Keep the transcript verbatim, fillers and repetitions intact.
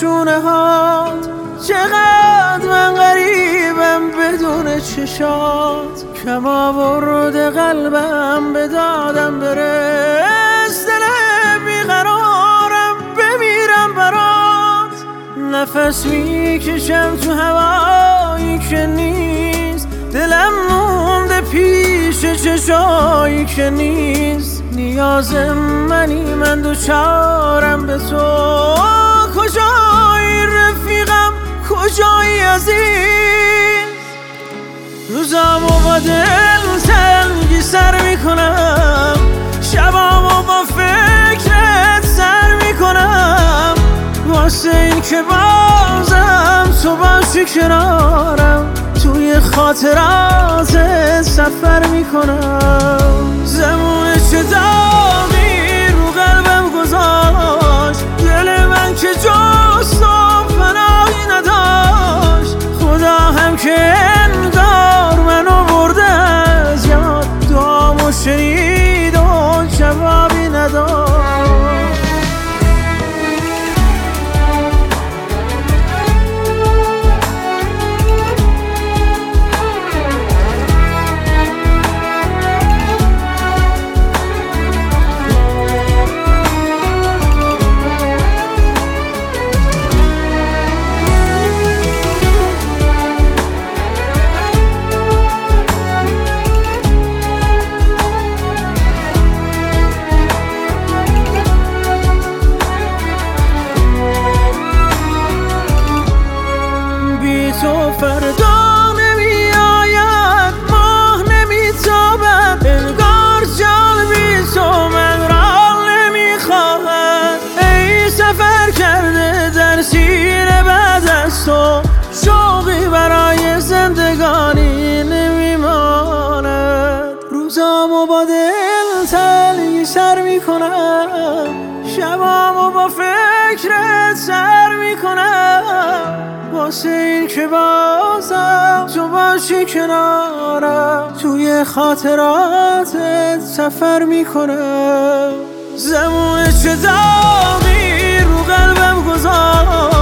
شونه هات، چقدر من غریبم بدون چشات. کم آورده قلبم به دادم برس، دل بیقرارم بمیرم برات. نفس میکشم تو هوایی که نیست، دلم مونده پیش چشایی که نیست. نیاز منی من دوچارم به تو، کجایی رفیقم کجایی عزیز. روزامو با دل تنگی سر میکنم، شبامو با فکرت سر میکنم. واسه این که بازم تو باشی کنارم، توی خاطرات سفر میکنم. زمون چه داغی رو قلبم گذاشت، دل من که جز تو پناهی نداشت. خدا هم که انگار منو برده از یاد، دعامو شنید و جوابی نداشت. تو فردا نمی آید، ماه نمی تابد، انگار جان بی تو من را نمی خواهد. ای سفر کرده در سینه بعد از تو، شوقی برای زندگانی نمی ماند. روزامو با دل تنگی سر می کنم، شبامو با فکرت سر می کنم. واسه این که بازم تو باشی کنارم، توی خاطراتت سفر میکنم. زمون چه داغی رو قلبم گذاشت،